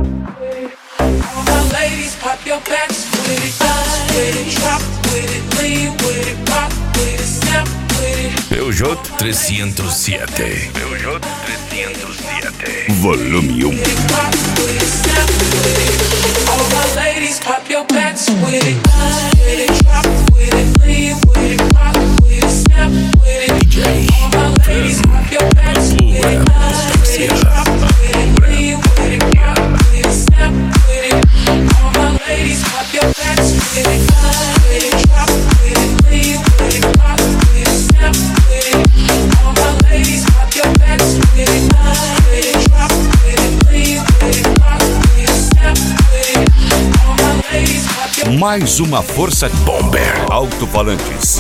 All my ladies, pop your backs with it, bounce with it, drop with it, lean with it, rock with it, snap with it. Peugeot 307. Peugeot 307. Volume 1. Rock with it, snap with it. All my ladies, pop your backs with it, bounce with it, drop with it, lean with it, rock with it, snap with it. DJ All my ladies, pop your backs with it, bounce with it, drop with it, lean with it, rock with it, snap with it. All my ladies, pop your backs with it, bounce with it, drop with it, lean with it, rock with it, snap with it. All my ladies, pop your backs with it, bounce with it, drop with it, lean with it, rock with it, snap with it. All my ladies, pop your Mais uma força Bomber Alto-Falantes.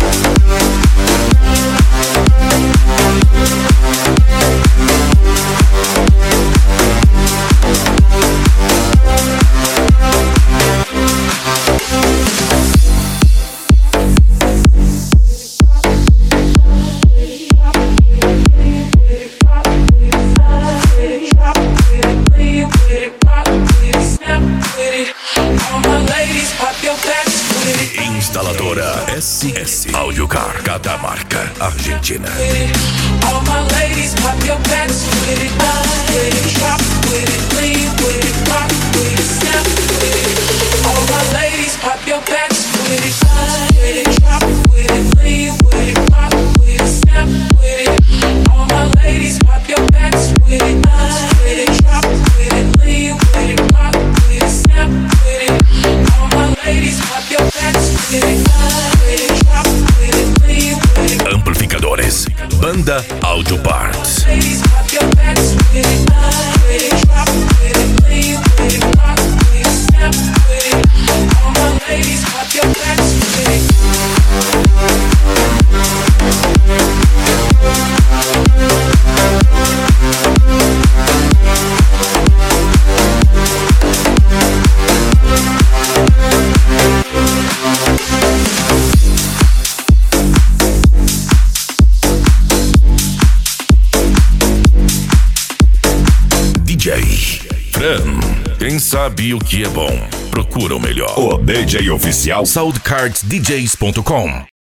Instaladora SS Audiocar, Catamarca, Argentina. All my ladies, pop your backs with it, bounce with it, drop with it, lean with it, rock with it, snap with it. All my ladies, pop your backs with it, bounce with it, drop with it, lean with it, rock with it, snap with it. All my ladies, pop your backs with it, bounce with it, drop with it, lean with it, rock with it, snap with it. All my ladies, pop your backs with it, bounce with it, drop with it, lean with it. Amplificadores Banda Audio Parts. Ladies, pop your backs with it, bounce with it, drop with it, lean with it, rock with it, snap with it. All my ladies, pop your backs with it. DJ Fran. Quem sabe o que é bom, procura o melhor. O DJ oficial SoundCardsDJs.com